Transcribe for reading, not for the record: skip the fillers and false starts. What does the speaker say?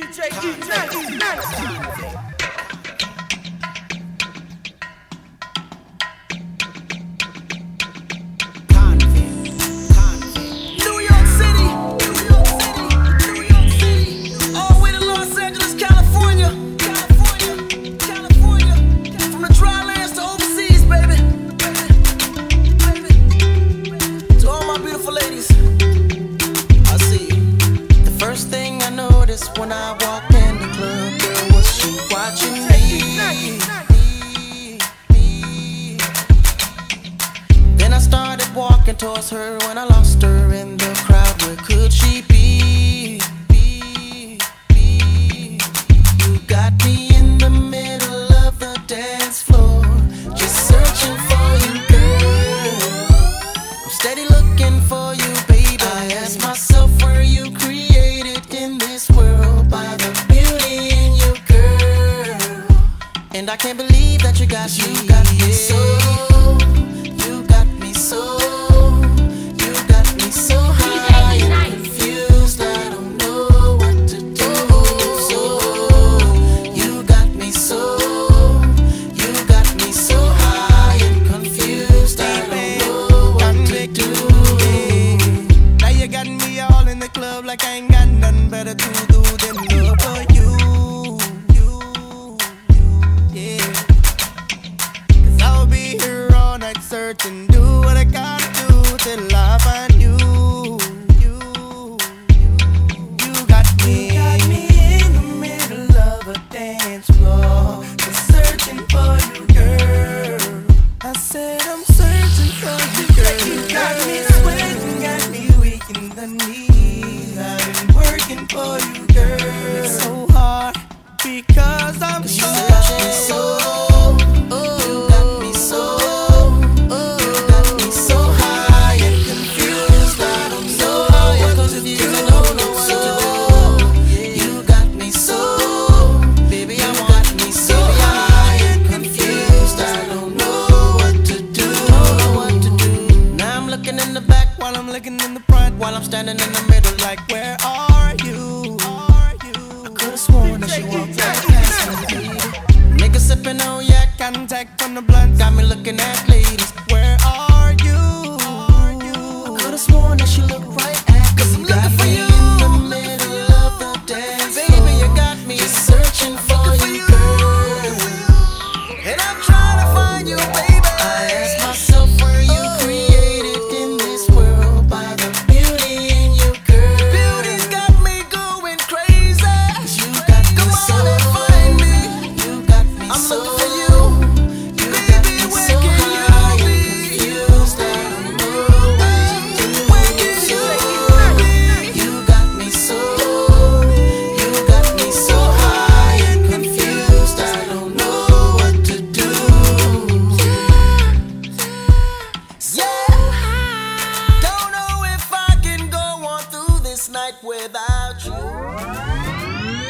When I walked in the club, girl, was she watching me? Then I started walking towards her when I lost her in the crowd. Where could she be? You got me in the middle of the dance floor, just searching for you, girl. I'm steady looking for you, baby. I ask myself, were you created in this world by the beauty in you, girl? And I can't believe that you got me. You got me so, you got me so, you got me so high and confused. I don't know what to do. So you got me so, you got me so high and confused. I don't know what to do. Now you got me all in the club like I ain't got nothing better to do than love for you. Yeah. 'Cause I'll be here all night searching, do what I gotta do till I find you. You got me in the middle of a dance floor, just searching for you, girl. I said I'm searching for you, girl. You got me sweating, got me weak in the knees. I've been working for you, girl. It's so hard because I'm so. You got me so, you got me so high and confused. I don't know what to do. I don't know what to do. You got me so, baby, you got me so high and confused. I don't know what to do. Now I'm looking in the back While I'm looking in the front, while I'm standing in the middle. like where are you? I could've sworn that she walked right past me, baby. Nigga sipping on yak, Contact from the blunt, got me looking at lady.